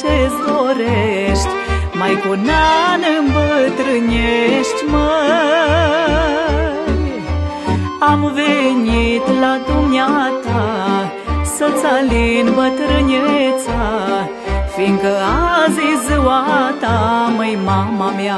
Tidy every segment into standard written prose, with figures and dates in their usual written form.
ce-ți dorești, mai cu un an îmbătrânești, măi. Am venit la dumneata să-ți alin bătrâneța, fiindcă azi e ziua ta, măi, mama mea.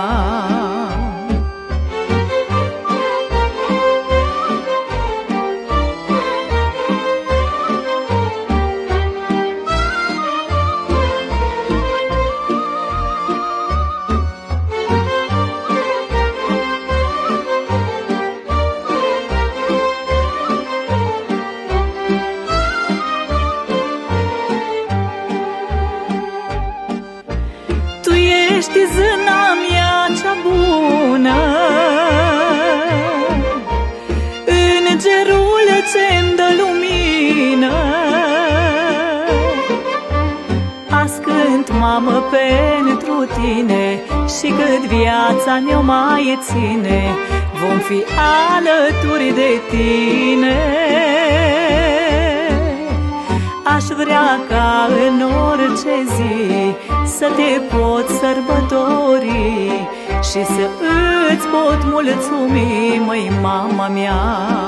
Ești zâna mea cea bună, îngerul ce-mi dă lumină. Azi cânt, mamă, pentru tine, și cât viața ne-o mai ține, vom fi alături de tine. Aș vrea ca în orice zi să te pot sărbători și să îți pot mulțumi, măi, mama mea.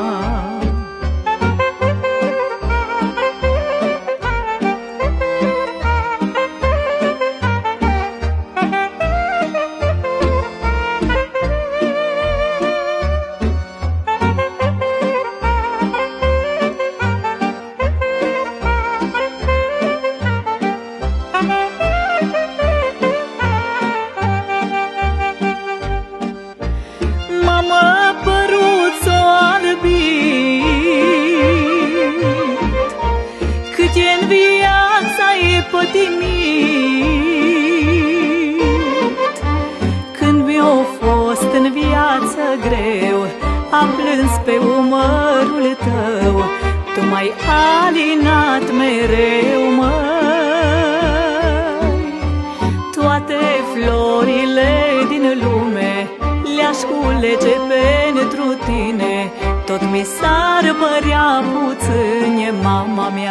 Cât-i-n viața-i pătimit, când mi-a fost în viață greu, am plâns pe umărul tău, tu m-ai alinat mereu, măi. Toate florile din lume le-aș culege pentru tine, tot mi s-ar părea puține, mama mea.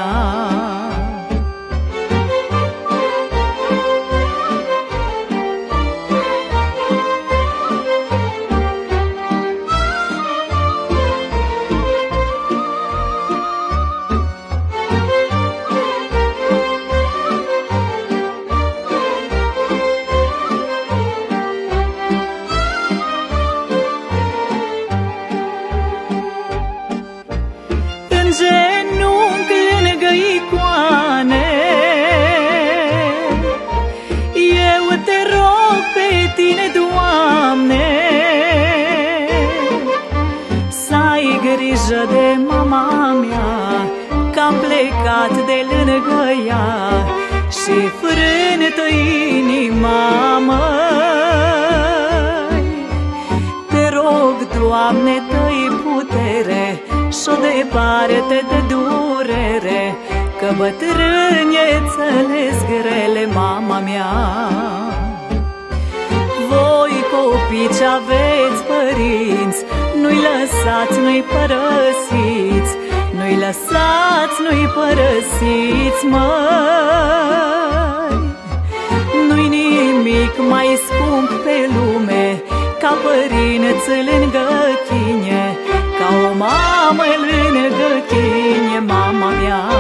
Genunchi lângă icoane, eu te rog pe tine, Doamne, să ai grijă de mama mea, că-am plecat de lângă ea și frântă inima, măi. Te rog, Doamne, dă-i putere și-o departe de durere, că bătrânețele-s grele, mama mea. Voi, copii ce aveți părinți, nu-i lăsați, nu-i părăsiți, nu-i lăsați, nu-i părăsiți, măi. Nu-i nimic mai scump pe lume ca părinții lângă tine, ca o mamă lângă tine, mama mea.